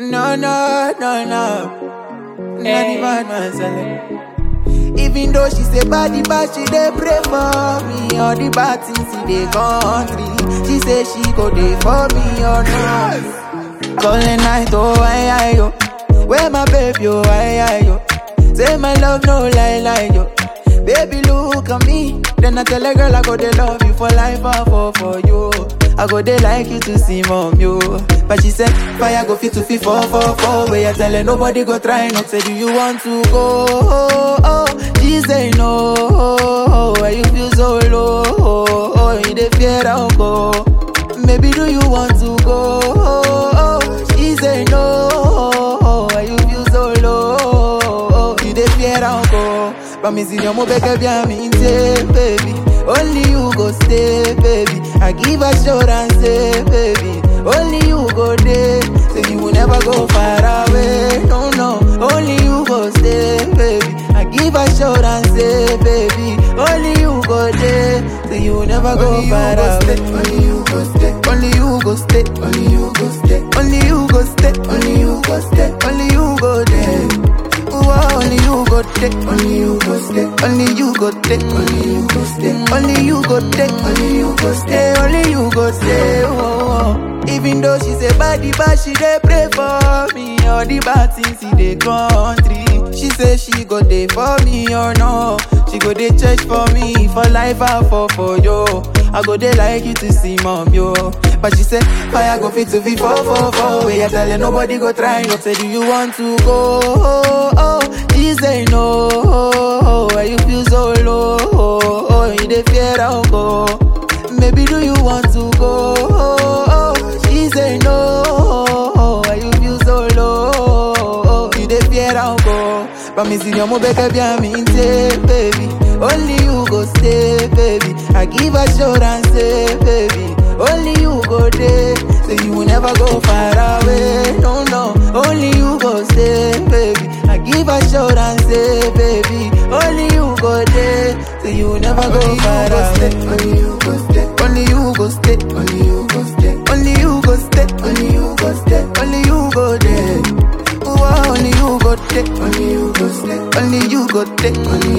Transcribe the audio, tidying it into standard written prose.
No, no, no, no. Not even myself. Even though she say body bad, she dey pray for me. All the bad things in the country, she say she go dey for me or not. Calling night, oh, I, yo. Where my baby, oh, I, yo. Say my love, no lie, lie, yo. Baby, look at me. Then I tell a girl I go dey love you for life, I fall for you. I go dey like you to see mom, yo. But she said, fire go fit to fit 444. Where you tell her nobody go try not. Say, do you want to go? She say no. Why you feel so low? You dey fear I'll go. Maybe do you want to go? She say no. Why you feel so low? You dey fear I'll go. But me see your mo beke bien me baby. Only you go stay, baby. I give assurance, say, baby. Only you go there, so you will never go far away. No, no. Only you go stay, baby. I give assurance, say, baby. Only you go there, so you will never go far away. Only you go stay. Only you go stay. Only you go stay. Only you go stay. Only you go stay. Only you go there. Only you go take, only you go stay, only you go take, only you go stay, only you go take, only you go stay, only you go stay. Oh. Even though she say body bad, she dey pray for me. All the bad things in the country, she say she go dey for me or no. She go dey church for me, for life I fall for you. I go dey like you to see mom, yo. But she said, fire go fit to be 444. Where you tell her nobody go try not. Say, do you want to go? She say no. Why you feel so low? You dey fear I'll go. Maybe do you want to go? She say no. Why you feel so low? You dey fear I'll go. But me see your mo beke bien me baby. Only you go stay, baby. I give assurance, say, baby. Only you go there, so you will never go far away. No, no. Only you go stay, baby. I give assurance, say, baby. Only you go there, so you will never go far away. Only you go stay. Only you go stay. Only you go stay. Only you go stay. Only you go stay. Only you go there. Only you go take. Only you go stay. Only you go take. Only